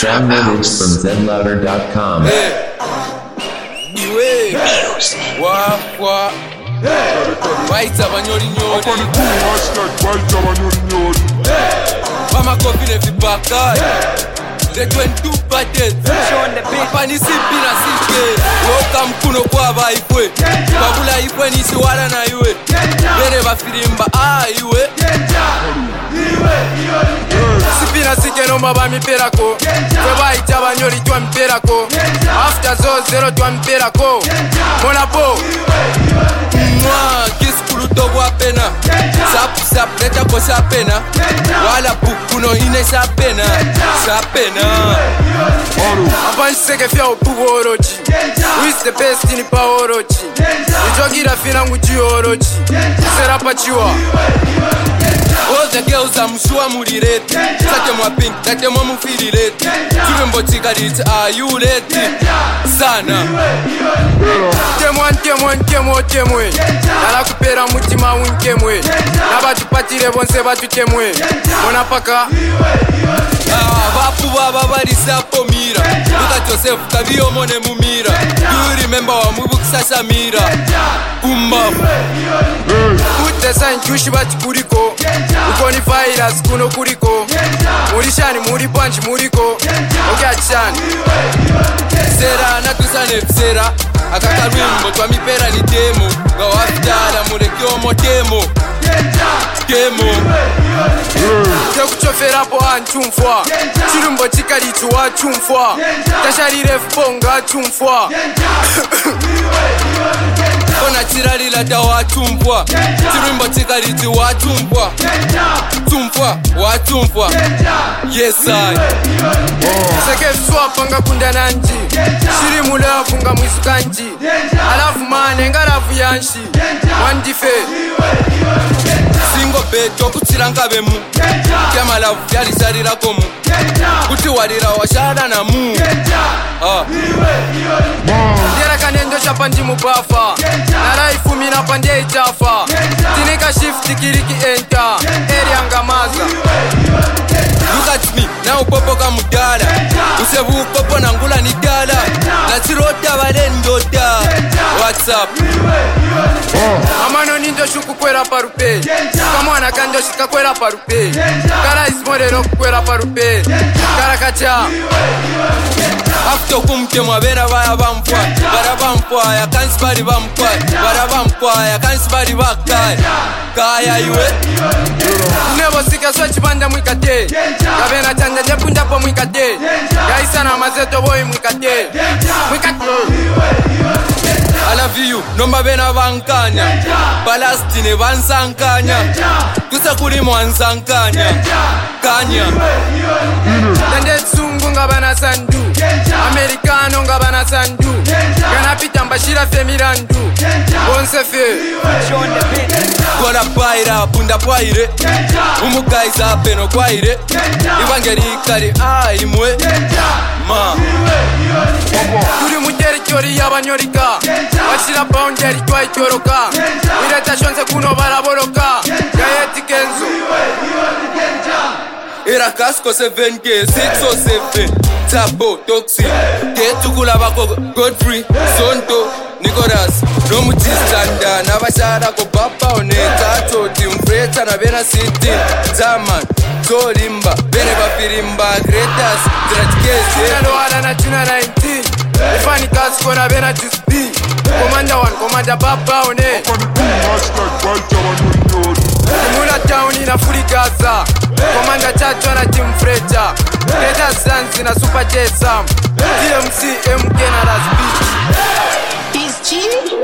Tram lyrics from zlouder.com. Waita banyori nyori Mama kopine vibaka The 22 patet Pani sipi na sike Woka mkuno kwa baikwe Babula ikwe nisi wala na iwe Bene bafirimba iwe Sipi na sike no maba miperako Kweba ita banyori tuwa miperako After zo zero tuwa miperako Mona po Kiss kuluto wa pena Sap leta ko sa pena Wala pukuno ine sa pena Sa pena Apan seke fia upugo orochi Who is the best in pa orochi Ijogira fina nguji orochi Serapa chiwa All the girls are mshua murireti Sate mwa pink, sate mwa mufirireti Churembo chikariti, are you ready? Sana Temwe Nala kupera mutima unkemwe Nabatu patire bonse batu temwe Mona paka Vapu baba barisa pomira Luka Joseph kaviyo mone mumira You remember wa mubu kusasa mira Kumafu Kute sa nchushi bati kuriko Uko ni virus kuno kuriko Murishani muri punch muriko Oke achani Sera natusane sera Akakarwimbo twa mipera ni demo Gawafitara murekio motemo Demo Tekuchofera po anchumfwa Chirumbo chikari chuwa chumfwa Tasharire fuponga chumfwa Kona chiralila tawa chumpwa Chirumbo chikari chuwa chumpwa Chumfwa Yes I Seke fswa panga kunda nanji Shiri mule afunga mwisu kanji Alafu mane ngarafu yanshi Wandife Singo beto kuchiranga bemu Kema lafu yali sarira komu Kuti warira washara na mu Ndera kanendo shapanji mubafa Nara ifumi na pande itafa Tinika shift kiriki enter Eri angamaza Look at me, na upopo kamudala Usebu upopo na ngula ni dala Na chirota barendota What's up? Amano nindo shuku kwera parupe Kamwana kando shika kwera parupe Kara ismorero kwera parupe Kara kacha After kumke mwabena vaya vampwa Bara vampwa ya kansibari vampwa Bara vampwa ya kansibari vakai Kaya iwe Nebo sika sochi banda mwikate Kabena chanda nyepunda po mwikate Gaisa na mazeto boy mwikate Mwikate I love you, nomba bena vankanya Palestine vansankanya Kusa kuri mwansankanya Kanya Dende tsungu nga bana sandu Amerikano nga bana sandu Gana pita mbashira fe mirandu Bonse fe Kola paira, bunda paire Umukaisa peno kwaire Ivangeri kari imwe Ma Kuri muteri kyori yabanyorika Washira boundary kwa ichoroka Ireta shonse kuno baraboroka Gayeti kenzo Era casco 7K 607 Tabo toxic Ketukula bako Godfrey Sonto Nicolas Nomutistanda Nabashara ko papa oneka Toti mfreta na bena city Zaman Zolimba Bene bafirimba Gretas Tratikese Nalo ala na tuna 19 Ifani kasko na bena dispi Komanda 1 komanda papa one Mula town ina furi Gaza Komanda chacho na team Freta Greta Sansi na Super J Sam DMC MK na Raspi Is G